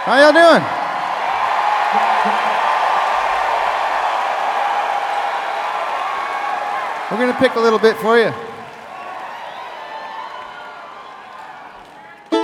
How y'all doing? We're going to pick a little bit for you.